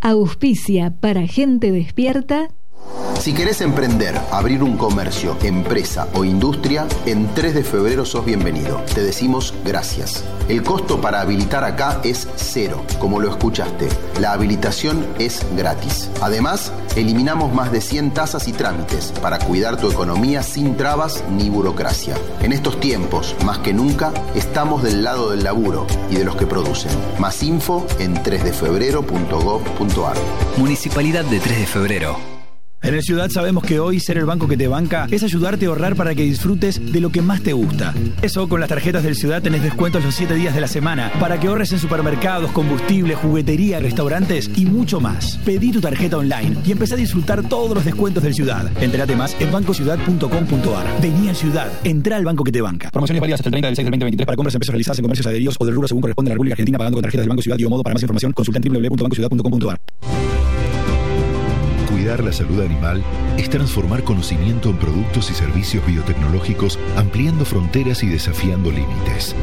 Auspicia para gente despierta. Si querés emprender, abrir un comercio, empresa o industria, en 3 de febrero sos bienvenido. Te decimos gracias. El costo para habilitar acá es 0, como lo escuchaste. La habilitación es gratis. Además, eliminamos más de 100 tasas y trámites para cuidar tu economía sin trabas ni burocracia. En estos tiempos, más que nunca, estamos del lado del laburo y de los que producen. Más info en 3defebrero.gov.ar. Municipalidad de 3 de Febrero. En el Ciudad sabemos que hoy ser el banco que te banca es ayudarte a ahorrar para que disfrutes de lo que más te gusta. Eso, con las tarjetas del Ciudad tenés descuentos los 7 días de la semana para que ahorres en supermercados, combustible, juguetería, restaurantes y mucho más. Pedí tu tarjeta online y empecé a disfrutar todos los descuentos del Ciudad. Entérate más en bancociudad.com.ar. Vení al Ciudad, entrá al banco que te banca. Promociones válidas hasta el 30 del 6 del 2023 para compras en pesos realizadas en comercios adheridos o del rubro según corresponde a la República Argentina, pagando con tarjetas del Banco Ciudad y o modo. Para más información, consulta en www.bancociudad.com.ar. Cuidar la salud animal es transformar conocimiento en productos y servicios biotecnológicos, ampliando fronteras y desafiando límites.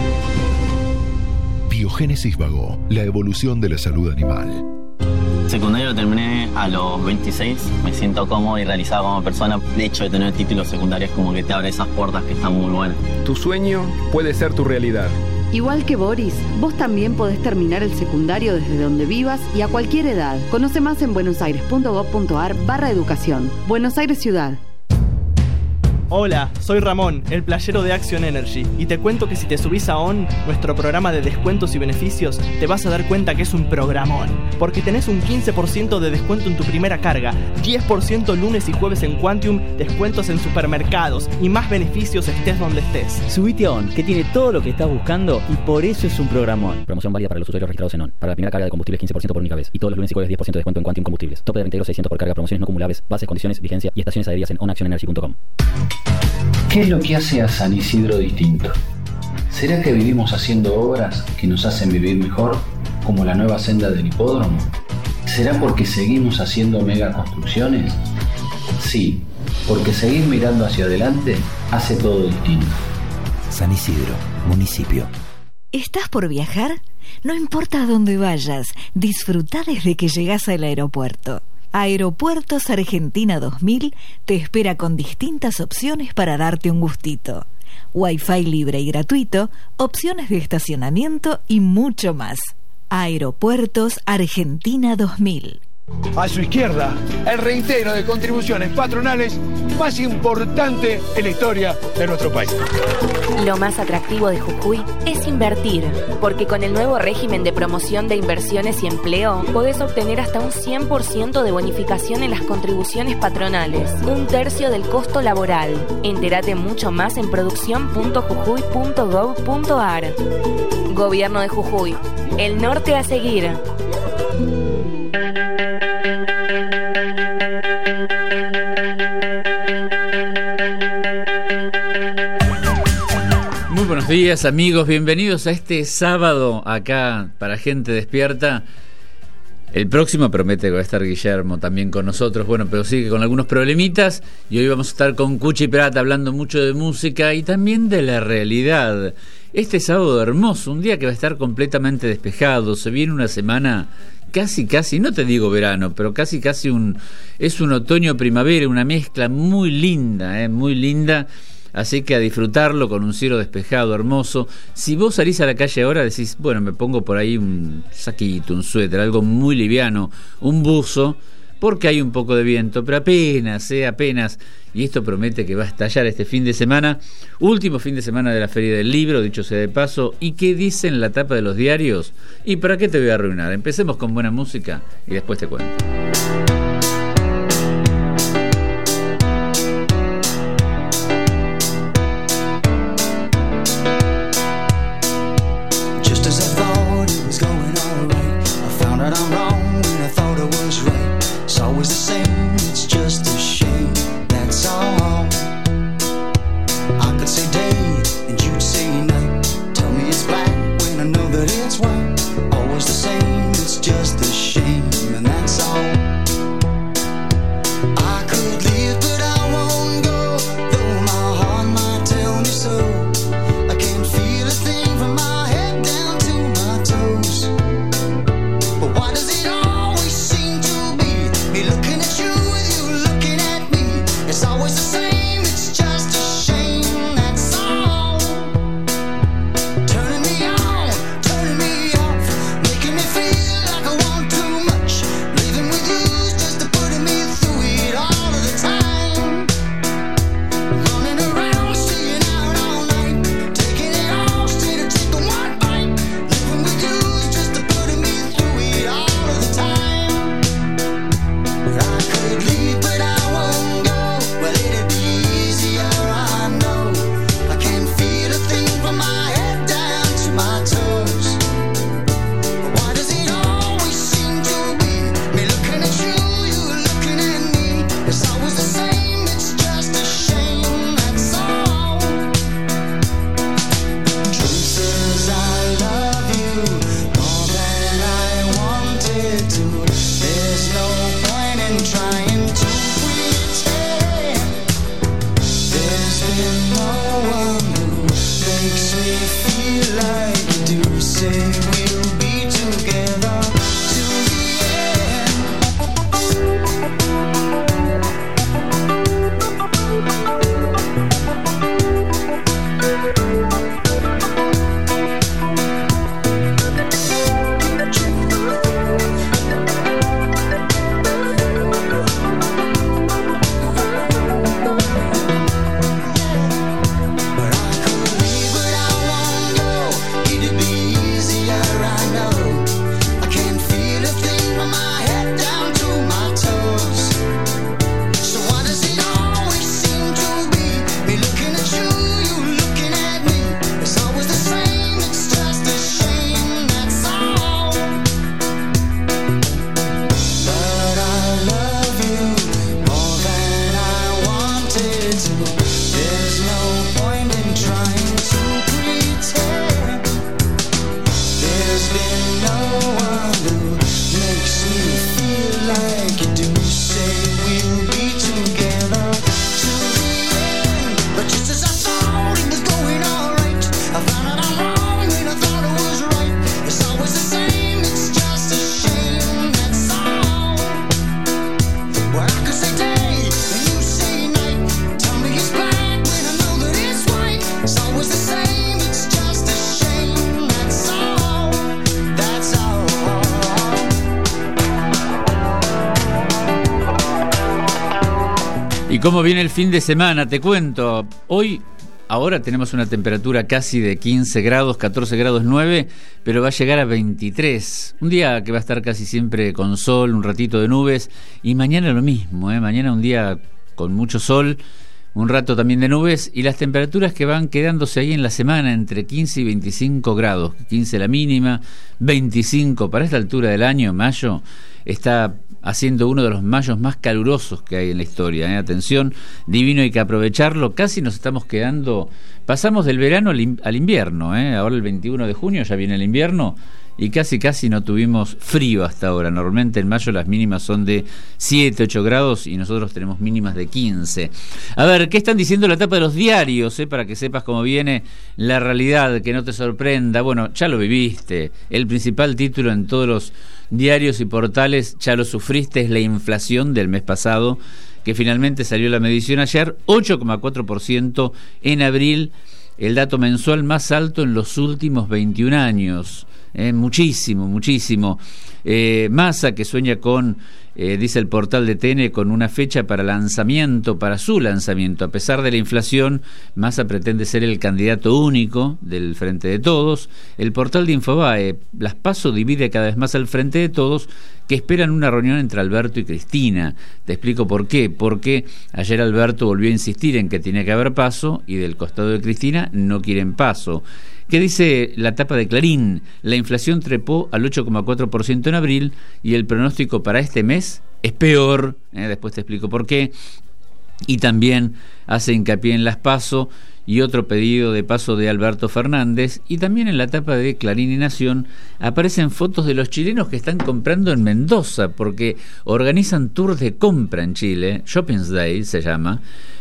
Biogénesis Vago, la evolución de la salud animal. Secundario terminé a los 26, me siento cómodo y realizado como persona. El hecho de tener títulos secundarios como que te abre esas puertas que están muy buenas. Tu sueño puede ser tu realidad. Igual que Boris, vos también podés terminar el secundario desde donde vivas y a cualquier edad. Conoce más en buenosaires.gov.ar/educación. Buenos Aires Ciudad. Hola, soy Ramón, el playero de Action Energy, y te cuento que si te subís a ON, nuestro programa de descuentos y beneficios, te vas a dar cuenta que es un programón, porque tenés un 15% de descuento en tu primera carga, 10% lunes y jueves en Quantium, descuentos en supermercados y más beneficios estés donde estés. Subite a ON, que tiene todo lo que estás buscando y por eso es un programón. Promoción válida para los usuarios registrados en ON. Para la primera carga de combustibles 15% por única vez, y todos los lunes y jueves 10% de descuento en Quantium Combustibles. Tope de reintegro 600 por carga, promociones no acumulables, bases, condiciones, vigencia y estaciones adheridas en onactionenergy.com. ¿Qué es lo que hace a San Isidro distinto? ¿Será que vivimos haciendo obras que nos hacen vivir mejor, como la nueva senda del hipódromo? ¿Será porque seguimos haciendo megaconstrucciones? Sí, porque seguir mirando hacia adelante hace todo distinto. San Isidro, municipio. ¿Estás por viajar? No importa a dónde vayas, disfruta desde que llegás al aeropuerto. Aeropuertos Argentina 2000 te espera con distintas opciones para darte un gustito. Wi-Fi libre y gratuito, opciones de estacionamiento y mucho más. Aeropuertos Argentina 2000. A su izquierda, el reintegro de contribuciones patronales más importante en la historia de nuestro país. Lo más atractivo de Jujuy es invertir, porque con el nuevo régimen de promoción de inversiones y empleo podés obtener hasta un 100% de bonificación en las contribuciones patronales, 1/3 del costo laboral. Entérate mucho más en producción.jujuy.gov.ar. Gobierno de Jujuy, el norte a seguir. Muy buenos días, amigos, bienvenidos a este sábado acá para gente despierta. El próximo promete que va a estar Guillermo también con nosotros, bueno, pero sigue con algunos problemitas, y hoy vamos a estar con Cuchi Prat hablando mucho de música y también de la realidad. Este sábado hermoso, un día que va a estar completamente despejado, se viene una semana casi, no te digo verano, pero casi es un otoño-primavera, una mezcla muy linda, muy linda. Así que a disfrutarlo con un cielo despejado, hermoso. Si vos salís a la calle ahora, decís, bueno, me pongo por ahí un saquito, un suéter, algo muy liviano, un buzo, porque hay un poco de viento, pero apenas. Y esto promete que va a estallar este fin de semana, último fin de semana de la Feria del Libro, dicho sea de paso. ¿Y qué dice en la tapa de los diarios? ¿Y para qué te voy a arruinar? Empecemos con buena música y después te cuento. There's no point in trying to pretend. There's been no one who makes me feel like you do. Say we'll be together till the end. ¿Cómo viene el fin de semana? Te cuento. Ahora tenemos una temperatura casi de 15 grados, 14 grados 9, pero va a llegar a 23. Un día que va a estar casi siempre con sol, un ratito de nubes, y mañana lo mismo, Mañana un día con mucho sol, un rato también de nubes, y las temperaturas que van quedándose ahí en la semana entre 15 y 25 grados. 15 la mínima, 25 para esta altura del año, mayo, está haciendo uno de los mayos más calurosos que hay en la historia. Atención, divino, hay que aprovecharlo. Casi nos estamos quedando, pasamos del verano al invierno. Ahora el 21 de junio ya viene el invierno y casi no tuvimos frío hasta ahora. Normalmente en mayo las mínimas son de 7, 8 grados y nosotros tenemos mínimas de 15. A ver, ¿qué están diciendo la tapa de los diarios? Para que sepas cómo viene la realidad, que no te sorprenda. Bueno, ya lo viviste. El principal título en todos los diarios y portales, ya lo sufriste, es la inflación del mes pasado, que finalmente salió la medición ayer, 8,4% en abril, el dato mensual más alto en los últimos 21 años. Muchísimo. Massa, que sueña con, dice el portal de TN, con una fecha para su lanzamiento. A pesar de la inflación, Massa pretende ser el candidato único del Frente de Todos. El portal de Infobae, las PASO divide cada vez más al Frente de Todos, que esperan una reunión entre Alberto y Cristina. Te explico por qué. Porque ayer Alberto volvió a insistir en que tiene que haber PASO y del costado de Cristina no quieren PASO. ¿Qué dice la tapa de Clarín? La inflación trepó al 8,4% en abril y el pronóstico para este mes es peor. Después te explico por qué. Y también hace hincapié en las PASO y otro pedido de PASO de Alberto Fernández. Y también en la tapa de Clarín y Nación aparecen fotos de los chilenos que están comprando en Mendoza, porque organizan tours de compra en Chile. Shopping Day se llama.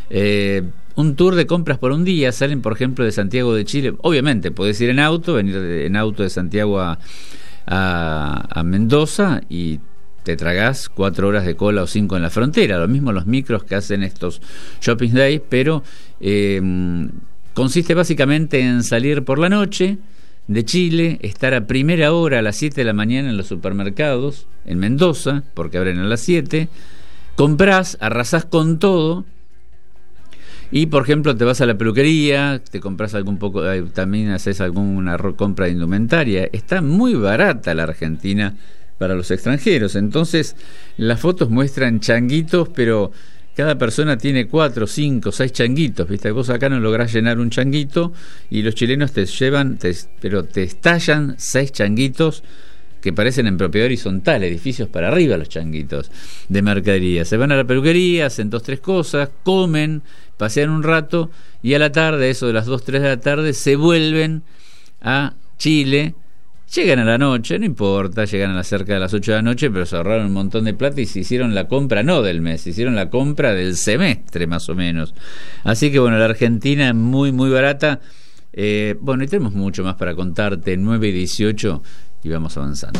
Un tour de compras por un día. Salen, por ejemplo, de Santiago de Chile. Obviamente podés ir en auto, venir en auto de Santiago a Mendoza y te tragás 4 horas de cola o 5 en la frontera. Lo mismo los micros que hacen estos Shopping Days, pero consiste básicamente en salir por la noche de Chile, estar a primera hora a las 7 de la mañana en los supermercados en Mendoza, porque abren a las 7, comprás, arrasás con todo. Y, por ejemplo, te vas a la peluquería, te compras también haces alguna compra de indumentaria. Está muy barata la Argentina para los extranjeros. Entonces, las fotos muestran changuitos, pero cada persona tiene 4, 5, 6 changuitos. ¿Viste? Vos acá no lográs llenar un changuito y los chilenos te llevan, pero te estallan 6 changuitos que parecen en propiedad horizontal, edificios para arriba los changuitos de mercadería. Se van a la peluquería, hacen 2, 3 cosas, comen, pasean un rato y a la tarde, eso de las 2, 3 de la tarde, se vuelven a Chile, Llegan a la noche, no importa, llegan a cerca de las 8 de la noche, pero se ahorraron un montón de plata y se hicieron la compra no del mes, se hicieron la compra del semestre más o menos. Así que bueno, la Argentina es muy muy barata. Bueno, y tenemos mucho más para contarte, 9 y 18, y vamos avanzando.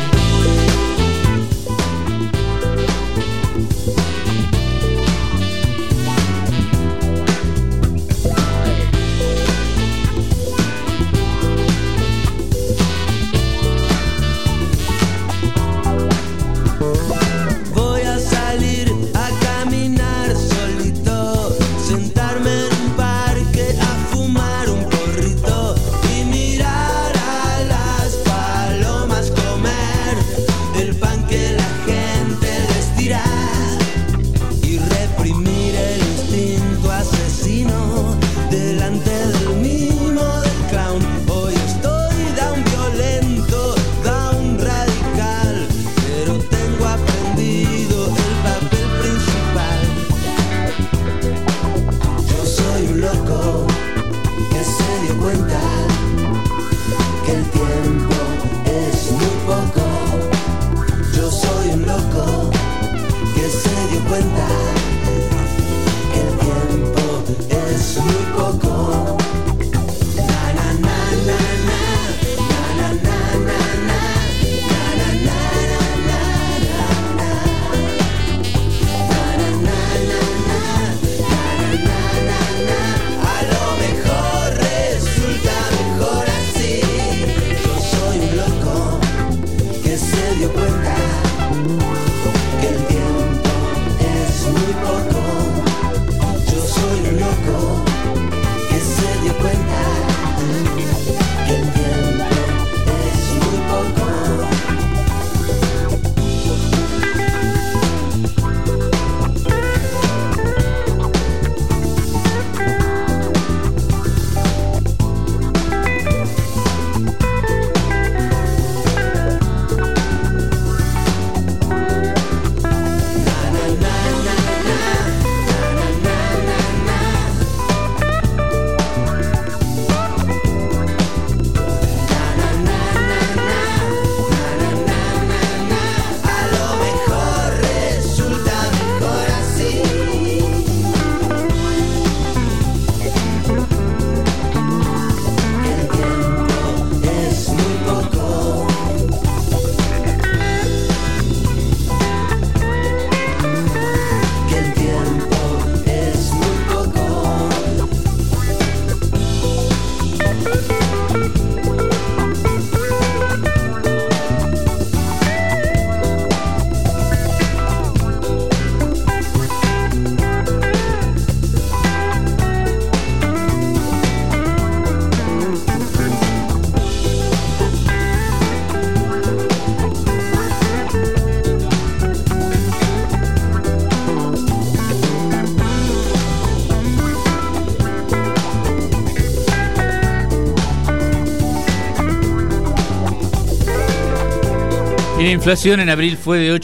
Y la inflación en abril fue de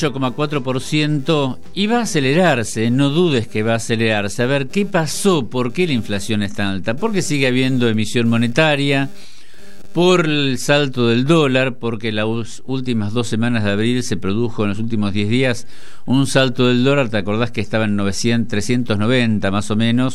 8,4% y va a acelerarse, no dudes que va a acelerarse. A ver, ¿qué pasó? ¿Por qué la inflación es tan alta? Porque sigue habiendo emisión monetaria, por el salto del dólar, porque las últimas 2 semanas de abril se produjo en los últimos 10 días un salto del dólar. ¿Te acordás que estaba en 390 más o menos?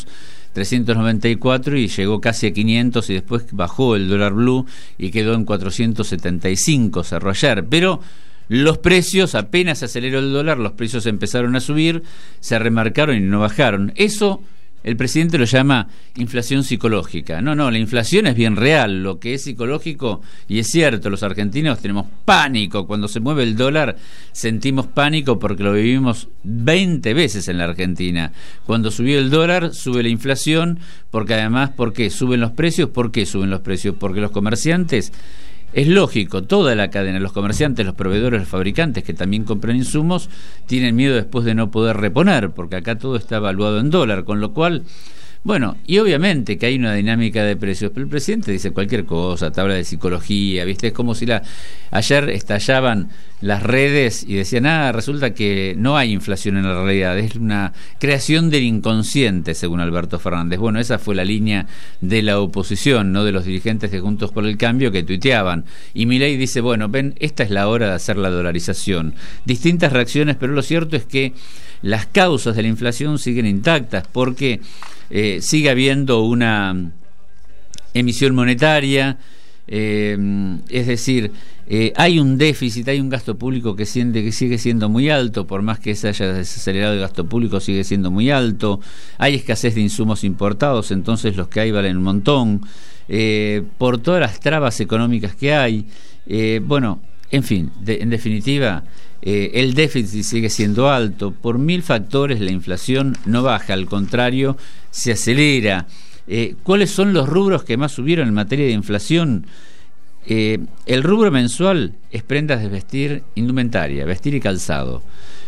394 y llegó casi a 500 y después bajó el dólar blue y quedó en 475, cerró ayer. Pero los precios, apenas se aceleró el dólar, los precios empezaron a subir, se remarcaron y no bajaron. Eso el presidente lo llama inflación psicológica. No, la inflación es bien real. Lo que es psicológico, y es cierto, los argentinos tenemos pánico. Cuando se mueve el dólar sentimos pánico porque lo vivimos 20 veces en la Argentina. Cuando subió el dólar, sube la inflación, porque además, ¿por qué? ¿Suben los precios? ¿Por qué suben los precios? Porque los comerciantes, es lógico, toda la cadena, los comerciantes, los proveedores, los fabricantes que también compran insumos, tienen miedo después de no poder reponer, porque acá todo está evaluado en dólar, con lo cual Bueno, y obviamente que hay una dinámica de precios, pero el presidente dice cualquier cosa, te habla de psicología, ¿viste? Es como si ayer estallaban las redes y decían, resulta que no hay inflación en la realidad, es una creación del inconsciente, según Alberto Fernández. Bueno, esa fue la línea de la oposición, no de los dirigentes de Juntos por el Cambio, que tuiteaban. Y Milei dice, bueno, ven, esta es la hora de hacer la dolarización. Distintas reacciones, pero lo cierto es que las causas de la inflación siguen intactas, porque sigue habiendo una emisión monetaria, es decir, hay un déficit, hay un gasto público que sigue siendo muy alto, por más que se haya desacelerado el gasto público sigue siendo muy alto, hay escasez de insumos importados, entonces los que hay valen un montón, por todas las trabas económicas que hay, bueno, en fin, en definitiva, el déficit sigue siendo alto, por 1000 factores la inflación no baja, al contrario, se acelera. ¿Cuáles son los rubros que más subieron en materia de inflación? El rubro mensual es prendas de vestir, indumentaria, vestir y calzado.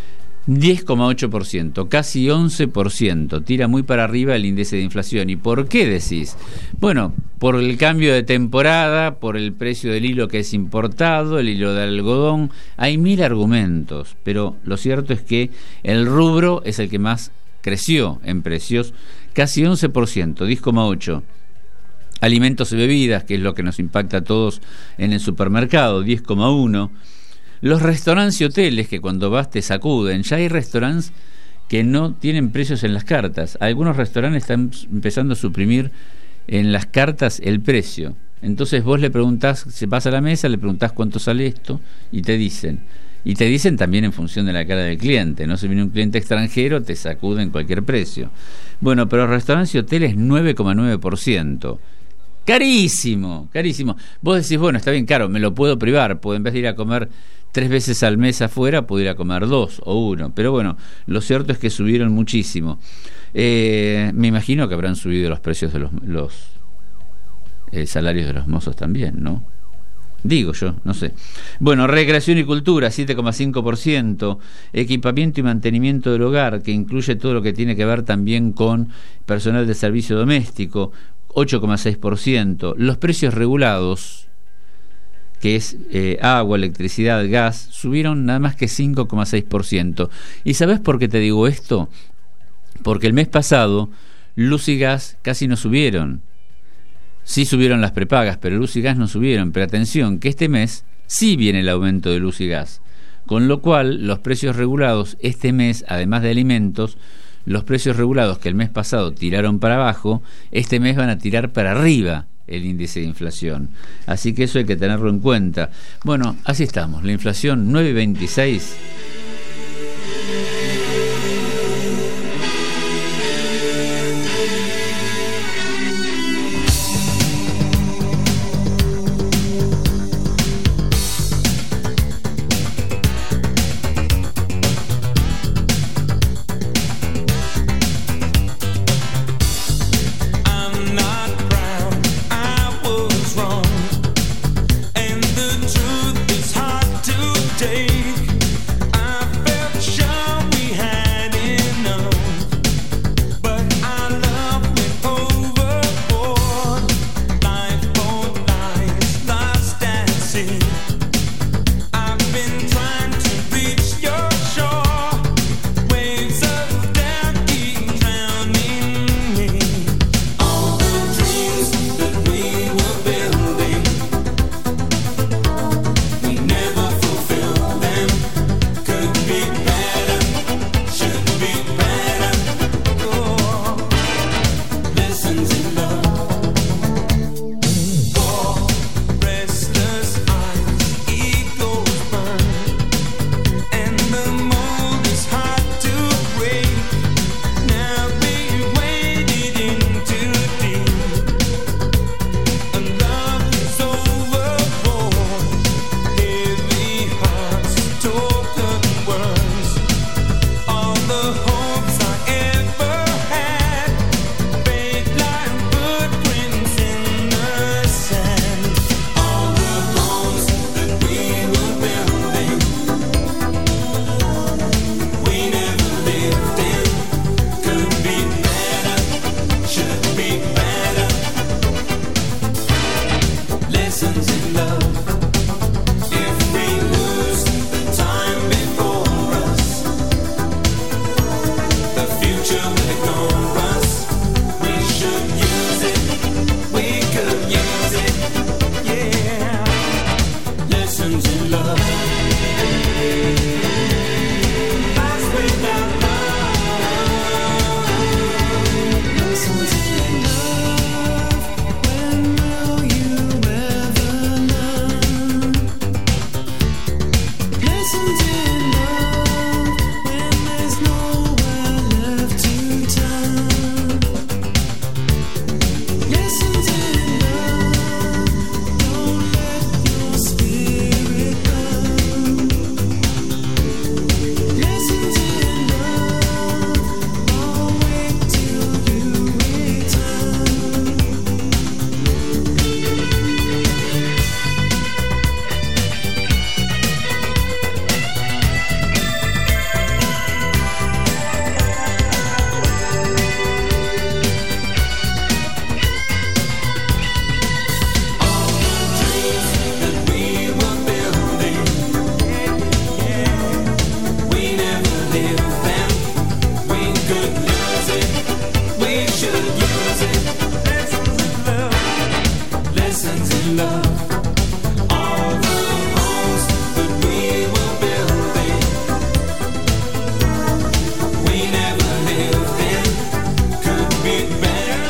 10,8%, casi 11%, tira muy para arriba el índice de inflación. ¿Y por qué decís? Bueno, por el cambio de temporada, por el precio del hilo que es importado, el hilo de algodón, hay 1000 argumentos, pero lo cierto es que el rubro es el que más creció en precios, casi 11%, 10,8%. Alimentos y bebidas, que es lo que nos impacta a todos en el supermercado, 10,1%. Los restaurantes y hoteles, que cuando vas te sacuden. Ya hay restaurantes que no tienen precios en las cartas. Algunos restaurantes están empezando a suprimir en las cartas el precio. Entonces vos le preguntás, se pasa a la mesa, le preguntás cuánto sale esto y te dicen. Y te dicen también en función de la cara del cliente, ¿no? Si viene un cliente extranjero, te sacuden cualquier precio. Bueno, pero restaurantes y hoteles 9,9%. Carísimo, carísimo. Vos decís, bueno, está bien caro, me lo puedo privar, en vez de ir a comer 3 veces al mes afuera, puedo ir a comer 2 o 1. Pero bueno, lo cierto es que subieron muchísimo. Me imagino que habrán subido los precios de los salarios de los mozos también, ¿no? Digo yo, no sé. Bueno, recreación y cultura, 7,5%. Equipamiento y mantenimiento del hogar, que incluye todo lo que tiene que ver también con personal de servicio doméstico, 8,6%. Los precios regulados, que es agua, electricidad, gas, subieron nada más que 5,6%. ¿Y sabés por qué te digo esto? Porque el mes pasado luz y gas casi no subieron. Sí subieron las prepagas, pero luz y gas no subieron. Pero atención, que este mes sí viene el aumento de luz y gas. Con lo cual, los precios regulados este mes, además de alimentos, los precios regulados que el mes pasado tiraron para abajo, este mes van a tirar para arriba el índice de inflación. Así que eso hay que tenerlo en cuenta. Bueno, así estamos. La inflación 9,26. And the truth is hard to take.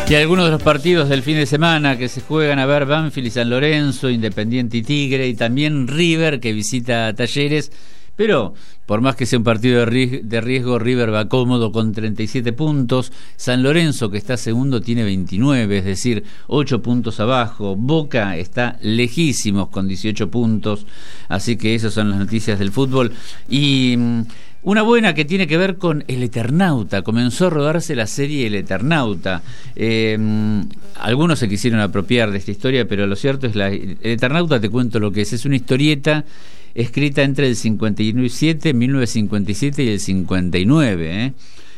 Y algunos de los partidos del fin de semana que se juegan, a ver, Banfield y San Lorenzo, Independiente y Tigre, y también River, que visita a Talleres. Pero por más que sea un partido de riesgo, River va cómodo con 37 puntos. San Lorenzo, que está segundo, tiene 29, es decir, 8 puntos abajo. Boca está lejísimos con 18 puntos. Así que esas son las noticias del fútbol. Y una buena que tiene que ver con El Eternauta. Comenzó a rodarse la serie El Eternauta. Algunos se quisieron apropiar de esta historia, pero lo cierto es El Eternauta, te cuento lo que es. Es una historieta escrita entre el 1957 y el 59.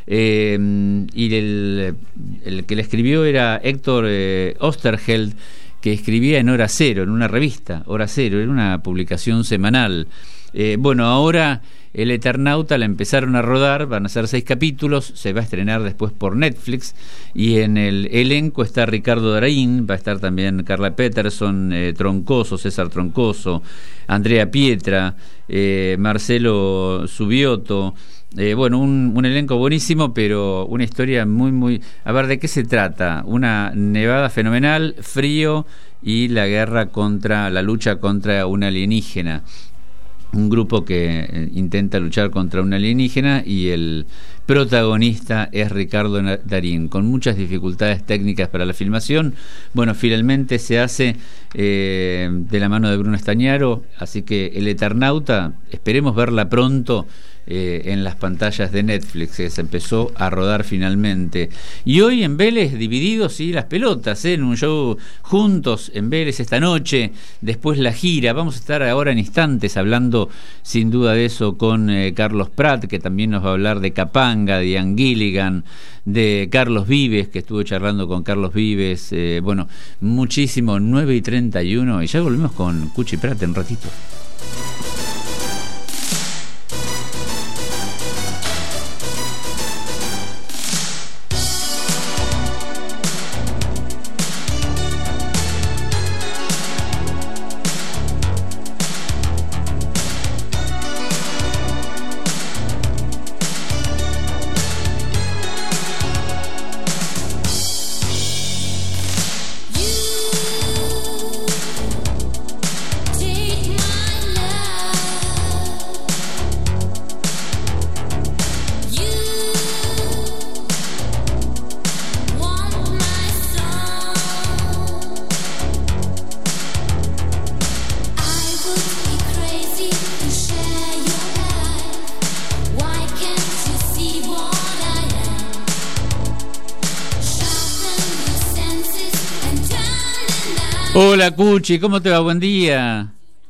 Y el que la escribió era Héctor Oesterheld, que escribía en Hora Cero, en una revista, Hora Cero, era una publicación semanal. Bueno, ahora El Eternauta la empezaron a rodar, van a ser 6 capítulos, se va a estrenar después por Netflix, y en el elenco está Ricardo Darín, va a estar también Carla Peterson, César Troncoso, Andrea Pietra, Marcelo Subioto. Bueno, un elenco buenísimo, pero una historia muy... A ver, ¿de qué se trata? Una nevada fenomenal, frío y la lucha contra un alienígena. Un grupo que intenta luchar contra un alienígena, y el protagonista es Ricardo Darín, con muchas dificultades técnicas para la filmación. Bueno, finalmente se hace de la mano de Bruno Estañaro, así que El Eternauta, esperemos verla pronto en las pantallas de Netflix, que se empezó a rodar finalmente. Y hoy en Vélez, divididos, sí, las pelotas, en un show juntos en Vélez esta noche, después la gira. Vamos a estar ahora en instantes hablando sin duda de eso con Carlos Prat, que también nos va a hablar de Capanga, de Ian Gilligan, de Carlos Vives, que estuve charlando con Carlos Vives. Bueno, muchísimo. 9:31, y ya volvemos con Cuchi Prat en un ratito. Hola Cuchi, ¿cómo te va? Buen día.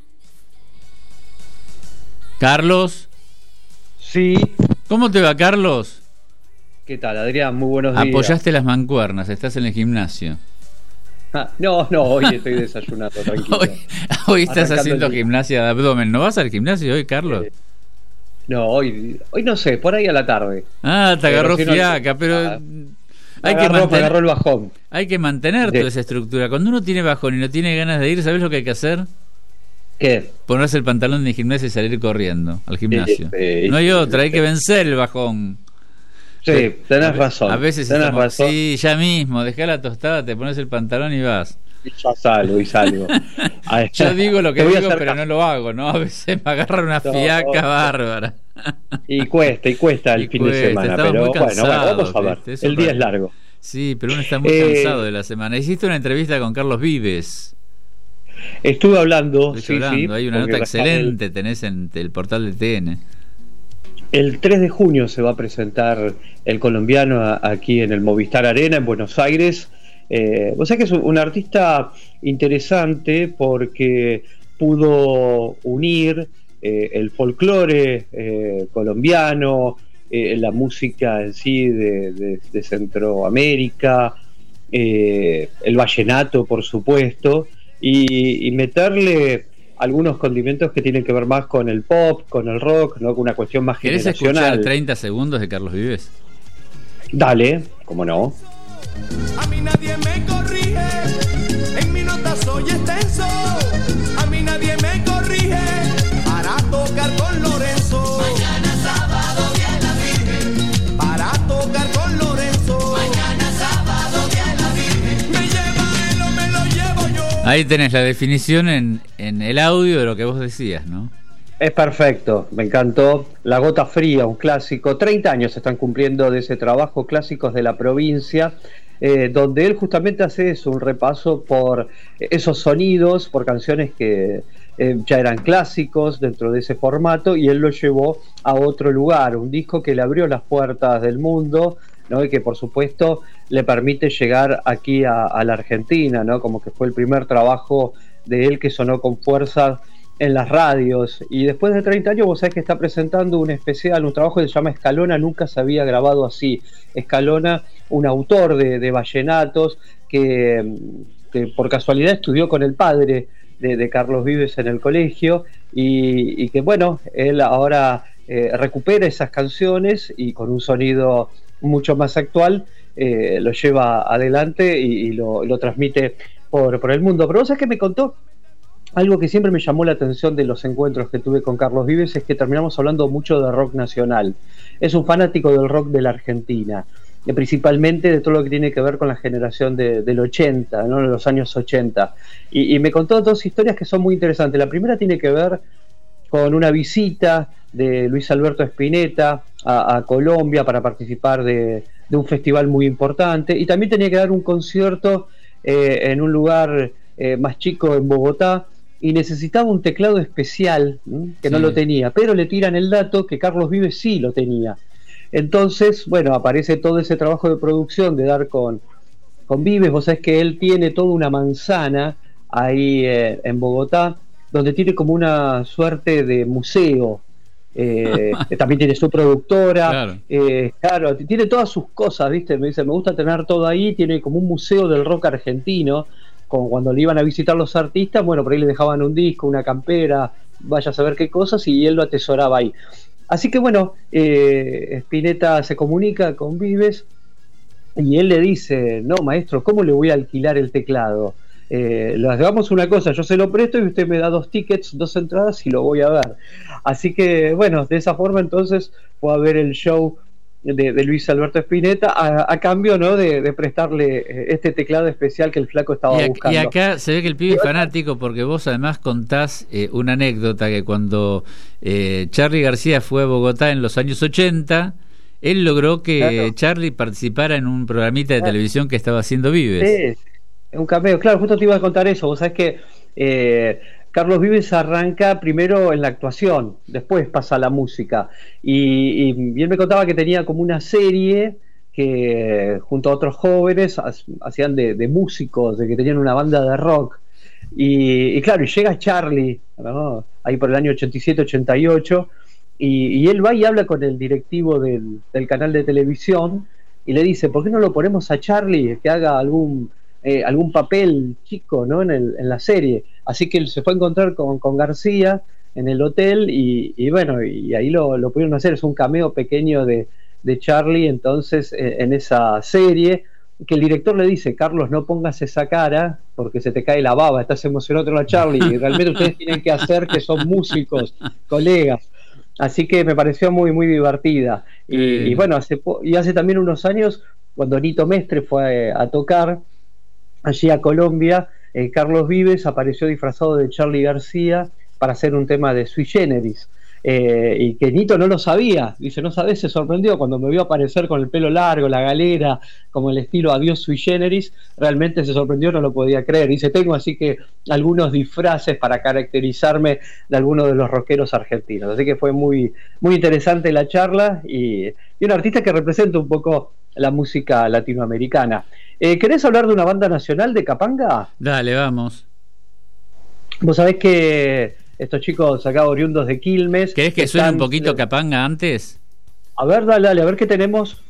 ¿Carlos? Sí. ¿Cómo te va, Carlos? ¿Qué tal, Adrián? Muy buenos días. Apoyaste las mancuernas, estás en el gimnasio. No, hoy estoy desayunando, tranquilo. Hoy estás haciendo gimnasia de abdomen. ¿No vas al gimnasio hoy, Carlos? No, hoy no sé, por ahí a la tarde. Ah, te agarró fiaca, pero... Me agarró el bajón. Hay que mantener toda esa estructura. Cuando uno tiene bajón y no tiene ganas de ir, ¿sabes lo que hay que hacer? ¿Qué? Ponerse el pantalón de gimnasia y salir corriendo al gimnasio. No hay otra, hay que vencer el bajón. Sí, tenés razón. A veces estamos así, ya mismo, dejá la tostada, te pones el pantalón y vas. Y ya salgo. Yo digo lo que digo, pero no lo hago, ¿no? A veces me agarra una fiaca bárbara. Y cuesta el fin de semana, pero bueno, vamos a ver. El día es largo. Sí, pero uno está muy cansado de la semana. Hiciste una entrevista con Carlos Vives. Estuve hablando, sí. Hay una nota excelente, tenés en el portal de TN. El 3 de junio se va a presentar el colombiano aquí en el Movistar Arena, en Buenos Aires. O sea que es un artista interesante porque pudo unir el folclore colombiano, la música en sí de Centroamérica, el vallenato, por supuesto, y meterle algunos condimentos que tienen que ver más con el pop, con el rock, ¿no? Con una cuestión más generacional. ¿Querés escuchar 30 segundos de Carlos Vives? Dale, cómo no. A mí nadie me corrige, en mi nota soy extenso. A mí nadie me corrige para tocar con Lorenzo. Mañana sábado viene la Virgen para tocar con Lorenzo. Mañana sábado viene la Ahí tenés la definición en el audio de lo que vos decías, ¿no? Es perfecto, me encantó. La Gota Fría, un clásico. 30 años se están cumpliendo de ese trabajo, Clásicos de la Provincia, donde él justamente hace eso, un repaso por esos sonidos, por canciones que ya eran clásicos dentro de ese formato, y él lo llevó a otro lugar, un disco que le abrió las puertas del mundo, ¿no? Y que por supuesto le permite llegar aquí a la Argentina, ¿no? Como que fue el primer trabajo de él que sonó con fuerza en las radios. Y después de 30 años, vos sabés que está presentando un especial, un trabajo que se llama Escalona nunca se había grabado así. Escalona, un autor de vallenatos que por casualidad estudió con el padre de Carlos Vives en el colegio, y que bueno, él ahora recupera esas canciones y con un sonido mucho más actual lo lleva adelante y lo transmite por el mundo. Pero vos sabés que me contó algo que siempre me llamó la atención de los encuentros que tuve con Carlos Vives, es que terminamos hablando mucho de rock nacional. Es un fanático del rock de la Argentina, y principalmente de todo lo que tiene que ver con la generación del 80, ¿no? De los años 80. Y me contó dos historias que son muy interesantes. La primera tiene que ver con una visita de Luis Alberto Spinetta a Colombia para participar de un festival muy importante, y también tenía que dar un concierto en un lugar más chico en Bogotá, y necesitaba un teclado especial que no lo tenía, pero le tiran el dato que Carlos Vives sí lo tenía. Entonces, bueno, aparece todo ese trabajo de producción de dar con Vives. Vos sabés que él tiene toda una manzana ahí en Bogotá, donde tiene como una suerte de museo. También tiene su productora, claro, tiene todas sus cosas, ¿viste? Me dice, me gusta tener todo ahí. Tiene como un museo del rock argentino, como cuando le iban a visitar los artistas, bueno, por ahí le dejaban un disco, una campera, vaya a saber qué cosas, y él lo atesoraba ahí. Así que bueno, Spinetta se comunica con Vives y él le dice, no, maestro, ¿cómo le voy a alquilar el teclado? Hagamos una cosa, yo se lo presto y usted me da 2 tickets, 2 entradas y lo voy a ver. Así que bueno, de esa forma entonces fue a ver el show de Luis Alberto Spinetta a cambio, ¿no? de prestarle este teclado especial que el flaco estaba buscando. Y acá se ve que el pibe es fanático, porque vos además contás una anécdota, que cuando Charly García fue a Bogotá en los años 80, él logró que Charly participara en un programita de televisión que estaba haciendo Vives. Sí, un cameo, claro, justo te iba a contar eso. Vos sabés que Carlos Vives arranca primero en la actuación, después pasa a la música, y él me contaba que tenía como una serie que junto a otros jóvenes hacían de músicos, de que tenían una banda de rock, y claro, y llega Charly, ¿no? Ahí por el año 87-88, y él va y habla con el directivo del canal de televisión y le dice, ¿por qué no lo ponemos a Charly que haga algún papel chico, ¿no? en la serie? Así que él se fue a encontrar con García en el hotel, y bueno, y ahí lo pudieron hacer. Es un cameo pequeño de Charly entonces en esa serie, que el director le dice, Carlos, no pongas esa cara porque se te cae la baba, estás emocionado con Charly, y realmente ustedes tienen que hacer que son músicos, colegas. Así que me pareció muy muy divertida. Y bueno, hace también unos años, cuando Nito Mestre fue a tocar allí a Colombia, Carlos Vives apareció disfrazado de Charly García para hacer un tema de Sui Generis, y que Nito no lo sabía. Dice, no sabés, se sorprendió cuando me vio aparecer con el pelo largo, la galera, como el estilo Adiós Sui Generis. Realmente se sorprendió, no lo podía creer. Dice, tengo así que algunos disfraces para caracterizarme de algunos de los rockeros argentinos. Así que fue muy, muy interesante la charla, y un artista que representa un poco la música latinoamericana. ¿Querés hablar de una banda nacional de Capanga? Dale, vamos. Vos sabés que estos chicos acá oriundos de Quilmes... ¿Querés que suene un poquito Capanga antes? A ver, dale, a ver qué tenemos.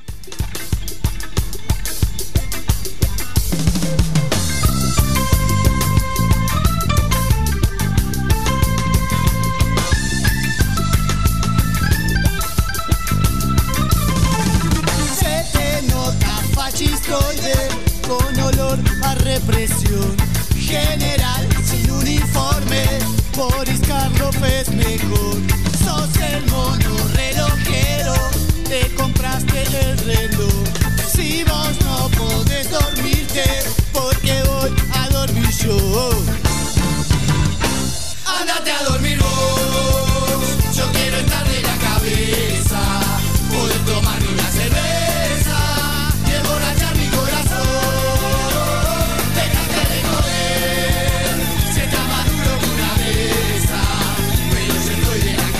Con olor a represión general, sin uniforme, Boris Karloff es mejor. Sos el mono relojero, te compraste el reloj. Si vos no podés dormirte, porque voy a dormir yo.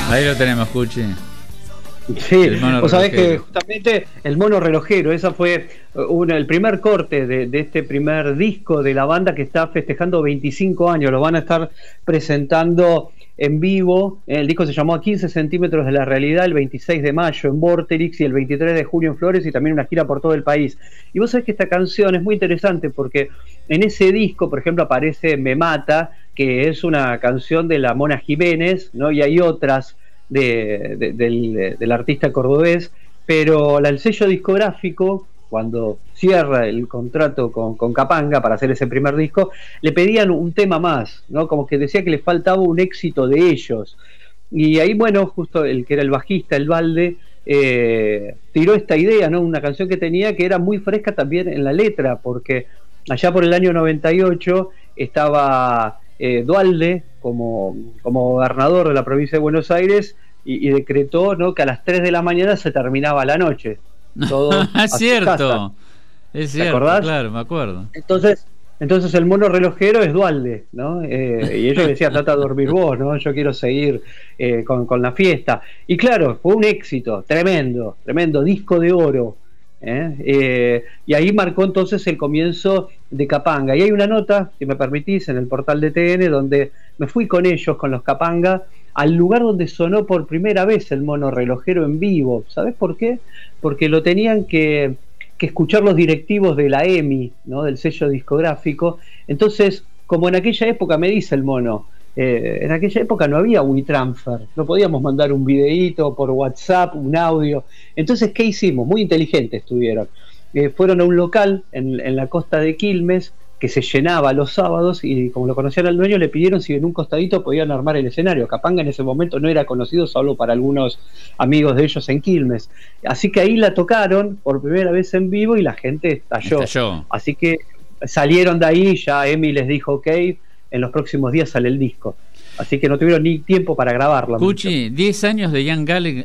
Ahí lo tenemos, Cuchi. Sí, vos sabés que justamente el mono relojero, esa fue el primer corte de este primer disco de la banda que está festejando 25 años. Lo van a estar presentando en vivo. El disco se llamó A 15 centímetros de la realidad, el 26 de mayo en Vorterix y el 23 de junio en Flores, y también una gira por todo el país. Y vos sabés que esta canción es muy interesante porque en ese disco, por ejemplo, aparece Me Mata, que es una canción de la Mona Jiménez, ¿no? Y hay otras del artista cordobés, pero el sello discográfico, cuando cierra el contrato con Capanga para hacer ese primer disco, le pedían un tema más, ¿no? Como que decía que le faltaba un éxito de ellos. Y ahí, bueno, justo el que era el bajista, el Balde, tiró esta idea, ¿no? Una canción que tenía que era muy fresca también en la letra, porque allá por el año 98 estaba Duhalde como gobernador de la provincia de Buenos Aires y decretó, ¿no?, que a las 3 de la mañana se terminaba la noche. Todo es cierto, es cierto, acordás? Claro, me acuerdo. Entonces el mono relojero es Duhalde, ¿no? Y ellos decían, trata de dormir vos, ¿no? Yo quiero seguir con la fiesta. Y claro, fue un éxito, tremendo, disco de oro. Y ahí marcó entonces el comienzo de Capanga. Y hay una nota, si me permitís, en el portal de TN, donde me fui con ellos, con los Capanga, al lugar donde sonó por primera vez el mono relojero en vivo. ¿Sabés por qué? Porque lo tenían que escuchar los directivos de la EMI, ¿no?, del sello discográfico. Entonces, como en aquella época, me dice el mono, en aquella época no había WeTransfer, no podíamos mandar un videíto por WhatsApp, un audio. Entonces, ¿qué hicimos? Muy inteligentes estuvieron. Fueron a un local en la costa de Quilmes, que se llenaba los sábados, y como lo conocían al dueño, le pidieron si en un costadito podían armar el escenario. Capanga en ese momento no era conocido, solo para algunos amigos de ellos en Quilmes. Así que ahí la tocaron por primera vez en vivo y la gente estalló. Así que salieron de ahí, ya Emi les dijo ok, en los próximos días sale el disco. Así que no tuvieron ni tiempo para grabarla. Cuchi, 10 años de Ian Gallagher,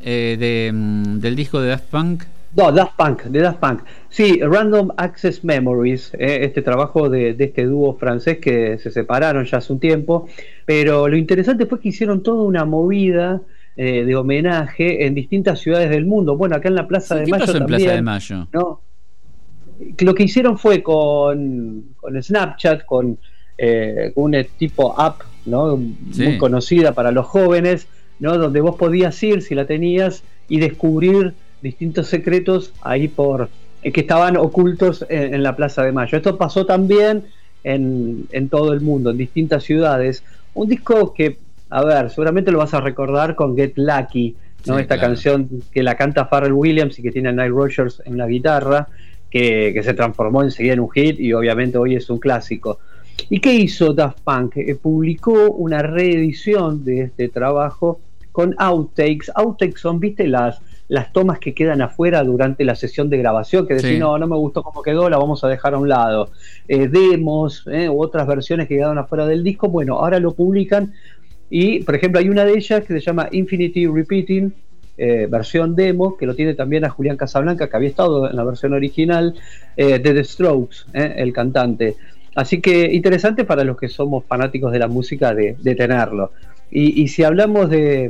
del disco de Daft Punk. No, de Daft Punk. Sí, Random Access Memories, este trabajo de este dúo francés que se separaron ya hace un tiempo, pero lo interesante fue que hicieron toda una movida de homenaje en distintas ciudades del mundo. Bueno, acá en la Plaza de Mayo también. Plaza de Mayo? ¿No? Lo que hicieron fue con Snapchat, con un tipo app, ¿no?, muy conocida para los jóvenes, ¿no?, donde vos podías ir, si la tenías, y descubrir distintos secretos ahí que estaban ocultos en la Plaza de Mayo. Esto pasó también en todo el mundo, en distintas ciudades. Un disco que, a ver, seguramente lo vas a recordar con Get Lucky, ¿no? Sí, esta claro. canción que la canta Pharrell Williams y que tiene a Nile Rodgers en la guitarra, que se transformó enseguida en un hit y obviamente hoy es un clásico. ¿Y qué hizo Daft Punk? Publicó una reedición de este trabajo con outtakes. Outtakes son, ¿viste? Las tomas que quedan afuera durante la sesión de grabación, que decís, Sí. no me gustó cómo quedó, la vamos a dejar a un lado. Demos u otras versiones que quedaron afuera del disco, bueno, ahora lo publican y, por ejemplo, hay una de ellas que se llama Infinity Repeating, versión demo, que lo tiene también a Julián Casablanca, que había estado en la versión original de The Strokes, el cantante. Así que interesante para los que somos fanáticos de la música de tenerlo. Y si hablamos de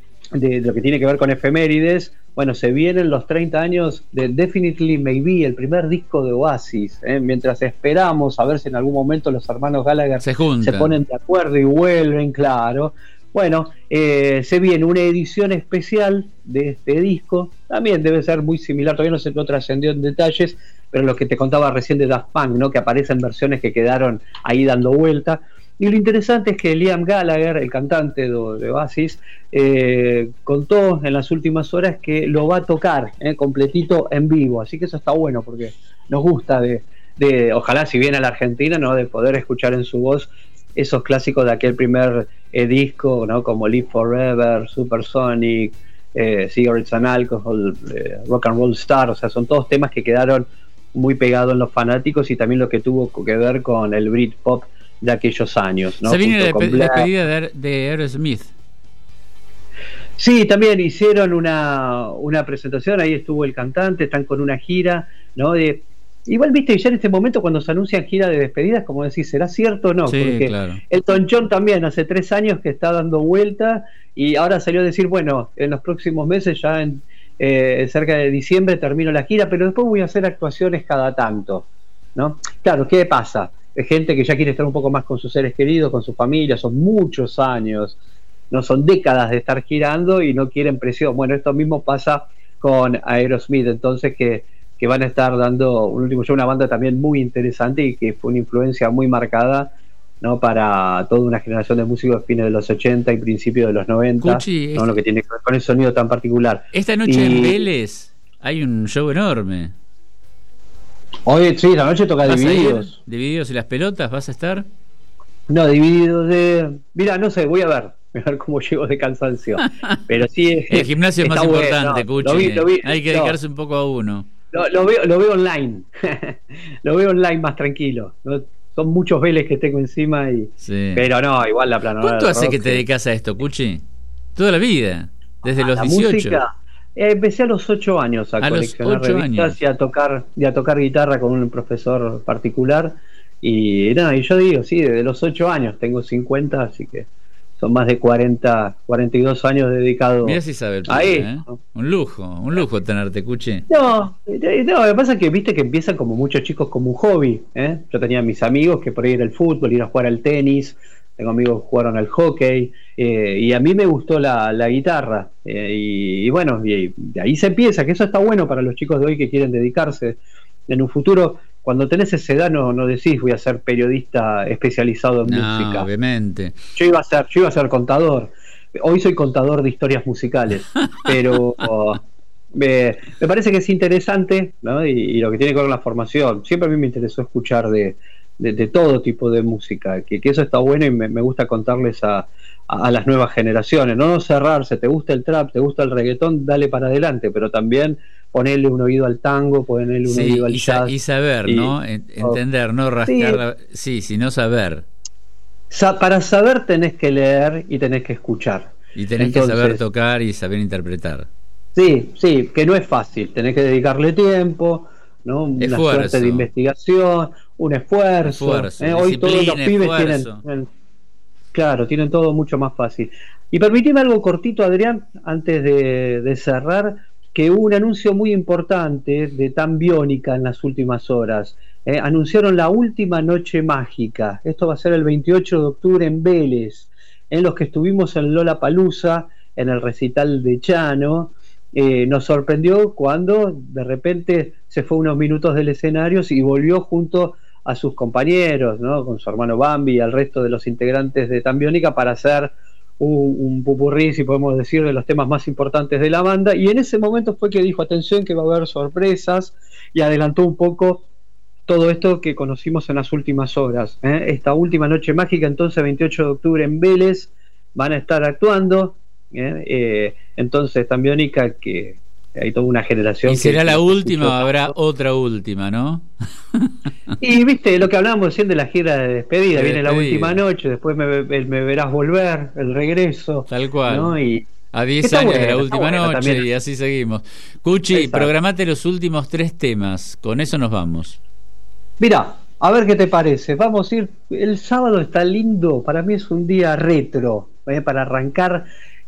lo que tiene que ver con efemérides, bueno, se vienen los 30 años de Definitely Maybe, el primer disco de Oasis, mientras esperamos a ver si en algún momento los hermanos Gallagher se ponen de acuerdo y vuelven, claro. Bueno, se viene una edición especial de este disco, también debe ser muy similar, todavía no trascendió en detalles, pero lo que te contaba recién de Daft Punk, ¿no?, que aparecen versiones que quedaron ahí dando vuelta. Y lo interesante es que Liam Gallagher, el cantante de Oasis, contó en las últimas horas que lo va a tocar completito en vivo, así que eso está bueno porque nos gusta de ojalá si viene a la Argentina, ¿no?, de poder escuchar en su voz esos clásicos de aquel primer disco, ¿no?, como Live Forever, Supersonic, Cigarettes and Alcohol, Rock and Roll Star. O sea, son todos temas que quedaron muy pegados en los fanáticos y también lo que tuvo que ver con el Britpop de aquellos años, ¿no? Se viene la Junto con Black. despedida de Aerosmith. Sí, también hicieron una presentación, ahí estuvo el cantante, están con una gira, ¿no?, igual, viste, ya en este momento cuando se anuncian giras de despedidas, como decís, ¿será cierto o no? Sí, porque claro. Elton John también hace 3 años que está dando vuelta y ahora salió a decir, bueno, en los próximos meses, ya en cerca de diciembre termino la gira, pero después voy a hacer actuaciones cada tanto, ¿no? Claro, ¿qué pasa? Es gente que ya quiere estar un poco más con sus seres queridos, con su familia, son muchos años, no son décadas de estar girando y no quieren presión. Bueno, esto mismo pasa con Aerosmith, entonces que van a estar dando un último show, una banda también muy interesante y que fue una influencia muy marcada, ¿no? Para toda una generación de músicos de fines de los 80 y principios de los 90, Cuchi, ¿no? Lo que tiene que ver con el sonido tan particular. Esta noche en Vélez hay un show enorme. Hoy sí, la noche toca ¿Vas Divididos. a ir? ¿Divididos y las pelotas? ¿Vas a estar? No, Divididos de... Mira, no sé, voy a ver cómo llego de cansancio. Pero sí, el gimnasio es más está importante, bueno, Cuchi. lo vi, hay que dedicarse un poco a uno. Lo veo online. Lo veo online más tranquilo, ¿no? Son muchos Vélez que tengo encima y Sí. pero no, igual la planadora. ¿Cuánto hace rock, que te dedicas a esto, Cuchi? Toda la vida, desde los la 18. música. Empecé a los 8 años a A los coleccionar 8 revistas años. y a tocar guitarra con un profesor particular. Y nada, y yo digo, sí, desde los 8 años, tengo 50, así que son más de 42 años dedicados. Mirá si sabe el pibe, ahí. ¿eh? Un lujo tenerte, Cuchi. No, lo que pasa es que viste que empiezan como muchos chicos como un hobby, ¿eh? Yo tenía mis amigos que por ahí era el fútbol, ir a jugar al tenis, tengo amigos que jugaron al hockey, y a mí me gustó la guitarra, y bueno, y de ahí se empieza, que eso está bueno para los chicos de hoy que quieren dedicarse en un futuro. Cuando tenés esa edad no decís voy a ser periodista especializado en música. Obviamente. Yo iba a ser contador. Hoy soy contador de historias musicales, pero me parece que es interesante, ¿no? Y lo que tiene que ver con la formación. Siempre a mí me interesó escuchar de todo tipo de música, que eso está bueno y me gusta contarles a las nuevas generaciones. No cerrarse, te gusta el trap, te gusta el reggaetón, dale para adelante, pero también ponerle un oído al tango, ponerle un oído al jazz. Y saber, ¿no? Entender, no rascar. Sí, sino saber. Para saber tenés que leer y tenés que escuchar. Y tenés que saber tocar y saber interpretar. Sí, que no es fácil. Tenés que dedicarle tiempo, ¿no? Una suerte de investigación, un esfuerzo. Hoy todos los pibes tienen todo mucho más fácil. Y permitime algo cortito, Adrián, antes de cerrar, que hubo un anuncio muy importante de Tan Biónica en las últimas horas. Anunciaron la última noche mágica. Esto va a ser el 28 de octubre en Vélez, en los que estuvimos en Lollapalooza, en el recital de Chano. Nos sorprendió cuando de repente se fue unos minutos del escenario y volvió junto a sus compañeros, ¿no? Con su hermano Bambi y al resto de los integrantes de Tan Biónica para hacer un pupurrí, si podemos decir, de los temas más importantes de la banda. Y en ese momento fue que dijo, atención que va a haber sorpresas, y adelantó un poco todo esto que conocimos en las últimas horas. Esta última noche mágica, entonces 28 de octubre en Vélez, van a estar actuando. Entonces Tan Biónica, que hay toda una generación. Y será la última, o habrá otra última, ¿no? Y viste lo que hablábamos recién de la gira de despedida, viene la última noche, después me verás volver, el regreso. Tal cual, ¿no? Y a 10 años de la última noche también. Y así seguimos. Cuchi, programate los últimos 3 temas, con eso nos vamos. Mirá, a ver qué te parece. Vamos a ir, el sábado está lindo, para mí es un día retro, para arrancar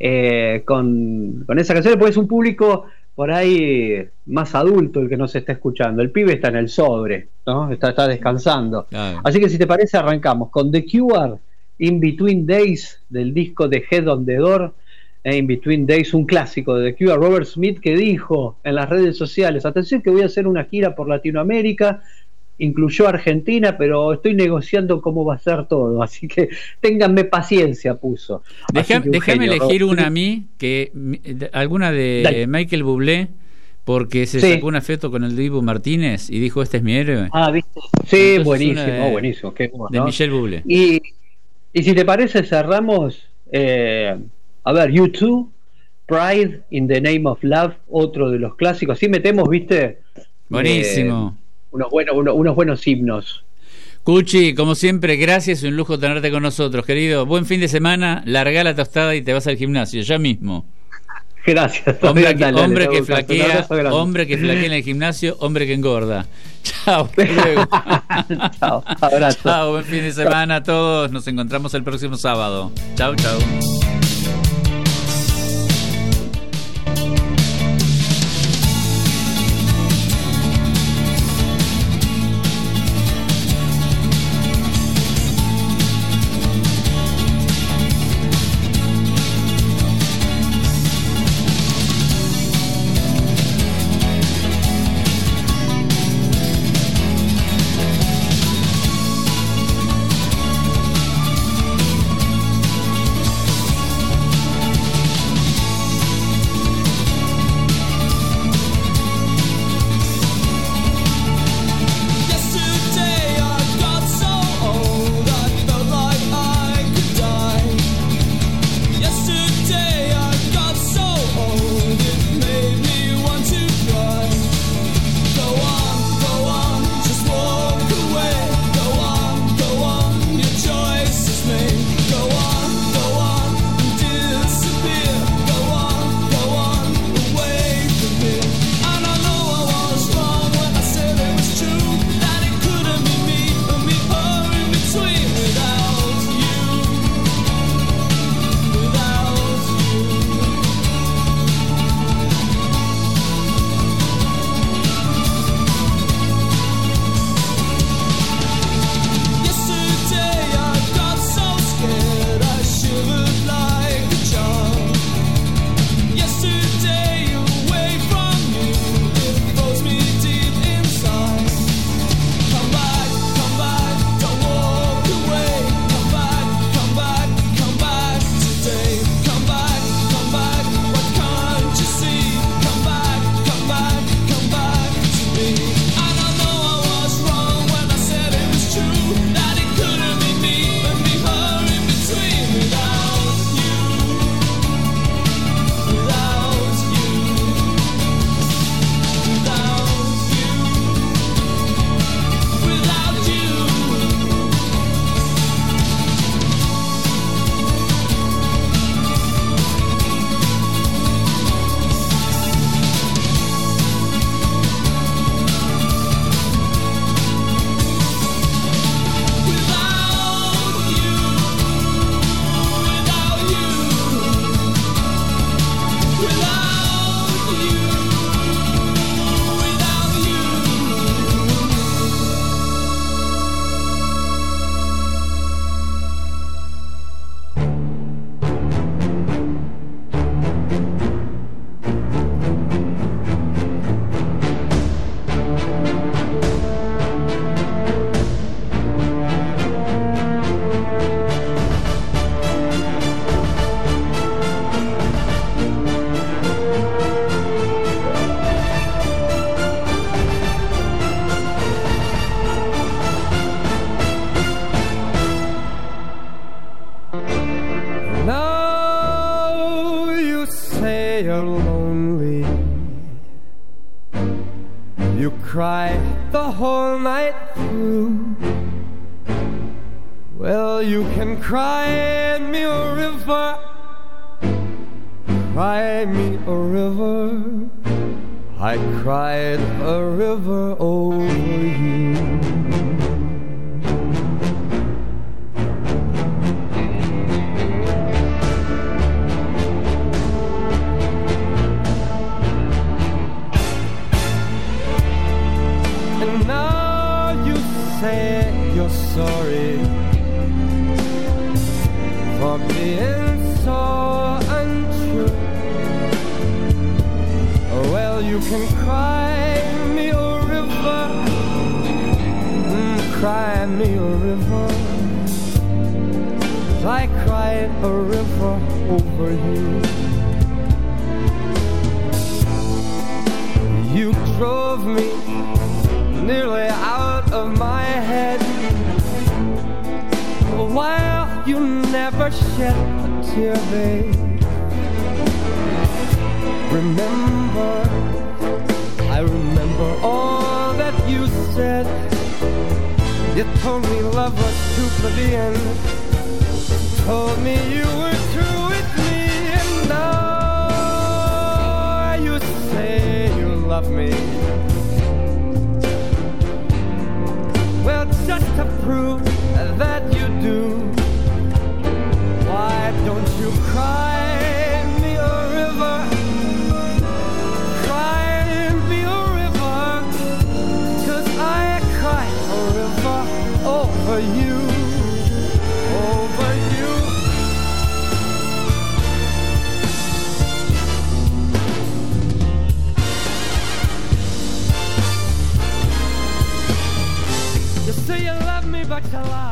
con esa canción, porque es un público por ahí más adulto el que nos está escuchando. El pibe está en el sobre, ¿no? Está descansando. Así que si te parece arrancamos con The Cure, In Between Days, del disco de Head on the Door. In Between Days, un clásico de The Cure. Robert Smith, que dijo en las redes sociales, atención que voy a hacer una gira por Latinoamérica, incluyó Argentina, pero estoy negociando cómo va a ser todo, así que ténganme paciencia, puso. Déjame elegir una a mí, alguna de Dale. Michael Bublé, porque se sacó una foto con el Dibu Martínez y dijo, este es mi héroe. ¿Viste? Sí, entonces buenísimo, buenísimo. Qué bueno, de ¿no? Michel Bublé. Y si te parece, cerramos, a ver, U2, Pride in the Name of Love, otro de los clásicos. Así metemos, ¿viste? Buenísimo. Unos buenos himnos. Cuchi, como siempre, gracias, un lujo tenerte con nosotros, querido. Buen fin de semana, larga la tostada y te vas al gimnasio, ya mismo. Gracias. Hombre Dale, que un flaquea, abrazo grande. hombre que flaquea en el gimnasio, hombre que engorda. Chao, hasta luego. Chao, abrazo. Chao, buen fin de semana a todos. Nos encontramos el próximo sábado. Chao, chao. cry the whole night through. Well, you can cry me a river, cry me a river. I cried a river over you. And now you say you're sorry for being so untrue. Well, you can cry me a river, cry me a river. I cried a river over you. You drove me nearly out of my head, while you never shed a tear, babe. Remember, I remember all that you said. You told me love was too plebeian, told me you were true with me, and now love me? Well, just to prove that you do, why don't you cry me a river? Cry me a river, 'cause I cry a river over you, over you. You say you love me, but you lie.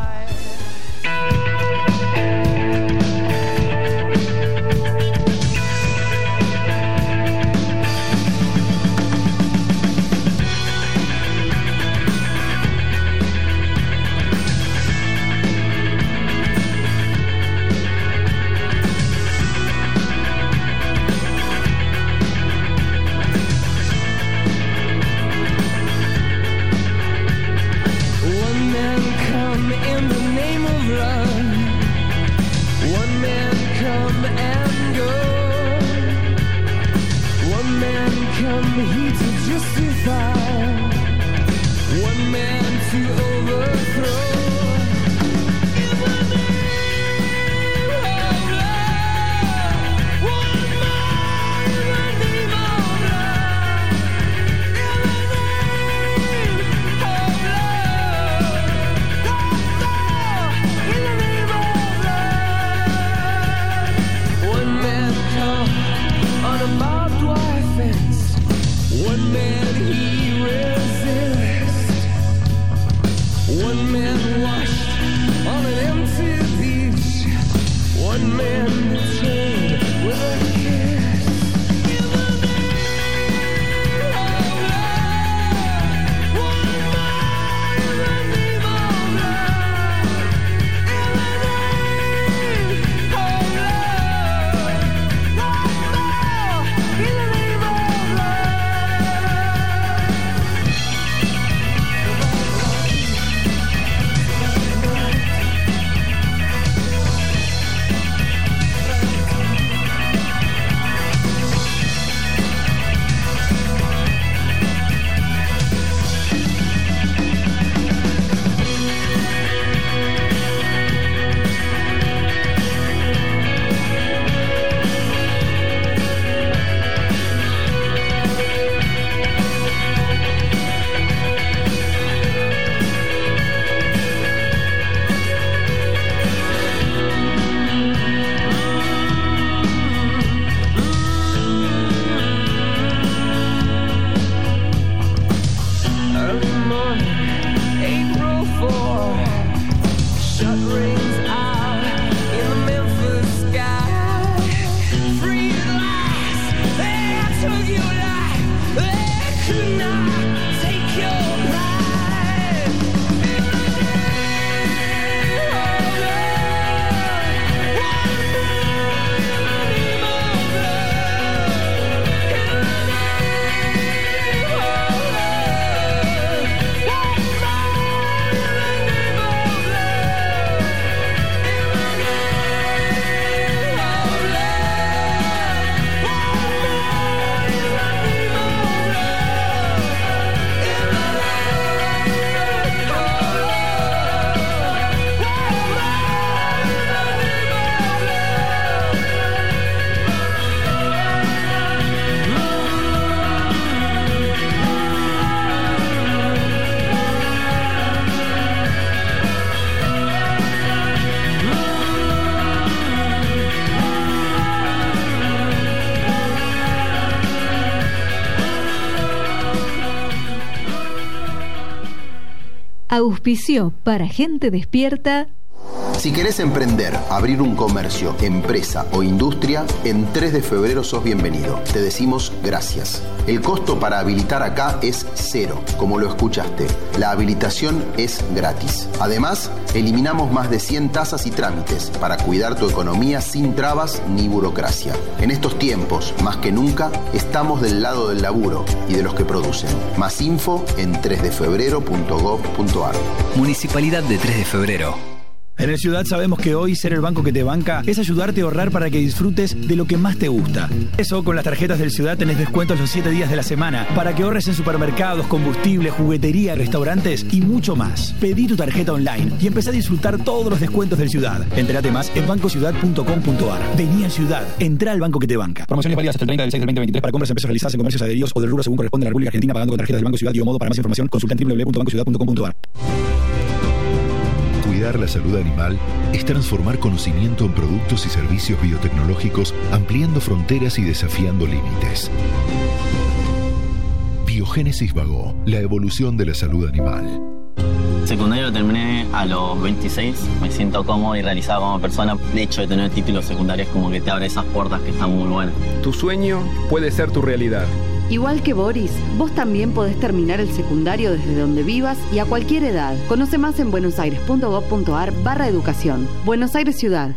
Auspició para gente despierta. Si querés emprender, abrir un comercio, empresa o industria, en 3 de febrero sos bienvenido. Te decimos gracias. El costo para habilitar acá es 0, como lo escuchaste. La habilitación es gratis. Además, eliminamos más de 100 tasas y trámites para cuidar tu economía sin trabas ni burocracia. En estos tiempos, más que nunca, estamos del lado del laburo y de los que producen. Más info en 3defebrero.gov.ar. Municipalidad de 3 de Febrero. En el Ciudad sabemos que hoy ser el banco que te banca es ayudarte a ahorrar para que disfrutes de lo que más te gusta. Eso, con las tarjetas del Ciudad tenés descuentos los 7 días de la semana para que ahorres en supermercados, combustible, juguetería, restaurantes y mucho más. Pedí tu tarjeta online y empezá a disfrutar todos los descuentos del Ciudad. Entérate más en bancociudad.com.ar. Vení a Ciudad, entrá al banco que te banca. Promociones válidas hasta el 30 del 6 del 2023 para compras en pesos realizadas en comercios adheridos o del rubro según corresponde a la República Argentina, pagando con tarjetas del Banco Ciudad y o modo. Para más información consulta en www.bancociudad.com.ar. Cuidar la salud animal es transformar conocimiento en productos y servicios biotecnológicos, ampliando fronteras y desafiando límites. Biogénesis Vago, la evolución de la salud animal. Secundario lo terminé a los 26, me siento cómodo y realizado como persona. El hecho de tener títulos secundarios como que te abre esas puertas que están muy buenas. Tu sueño puede ser tu realidad. Igual que Boris, vos también podés terminar el secundario desde donde vivas y a cualquier edad. Conoce más en buenosaires.gov.ar/educación. Buenos Aires Ciudad.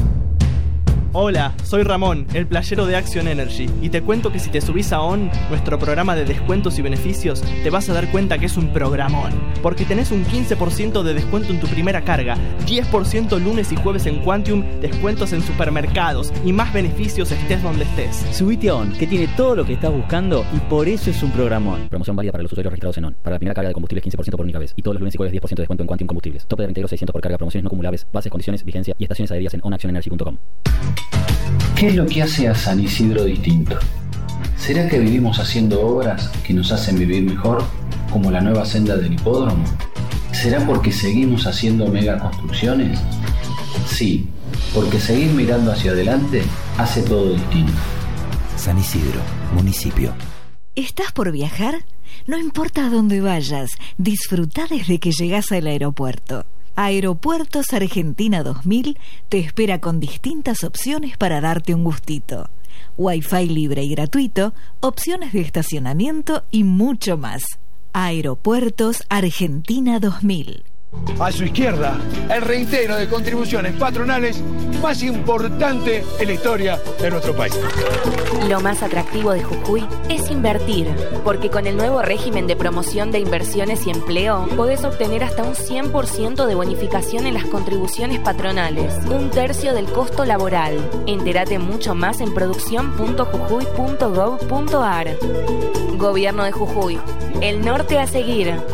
Hola, soy Ramón, el playero de Action Energy, y te cuento que si te subís a ON, nuestro programa de descuentos y beneficios, te vas a dar cuenta que es un programón, porque tenés un 15% de descuento en tu primera carga, 10% lunes y jueves en Quantium, descuentos en supermercados y más beneficios estés donde estés. Subite a ON, que tiene todo lo que estás buscando y por eso es un programón. Promoción válida para los usuarios registrados en ON. Para la primera carga de combustible 15% por única vez, y todos los lunes y jueves 10% de descuento en Quantium Combustibles. Tope de reintegro 600 por carga, promociones no acumulables, bases, condiciones, vigencia y estaciones adheridas en onactionenergy.com. ¿Qué es lo que hace a San Isidro distinto? ¿Será que vivimos haciendo obras que nos hacen vivir mejor, como la nueva senda del hipódromo? ¿Será porque seguimos haciendo megaconstrucciones? Sí, porque seguir mirando hacia adelante hace todo distinto. San Isidro, municipio. ¿Estás por viajar? No importa a dónde vayas, disfruta desde que llegás al aeropuerto. Aeropuertos Argentina 2000 te espera con distintas opciones para darte un gustito. Wi-Fi libre y gratuito, opciones de estacionamiento y mucho más. Aeropuertos Argentina 2000. A su izquierda, el reintegro de contribuciones patronales más importante en la historia de nuestro país. Lo más atractivo de Jujuy es invertir, porque con el nuevo régimen de promoción de inversiones y empleo podés obtener hasta un 100% de bonificación en las contribuciones patronales, 1/3 del costo laboral. Entérate mucho más en producción.jujuy.gov.ar. Gobierno de Jujuy, el norte a seguir.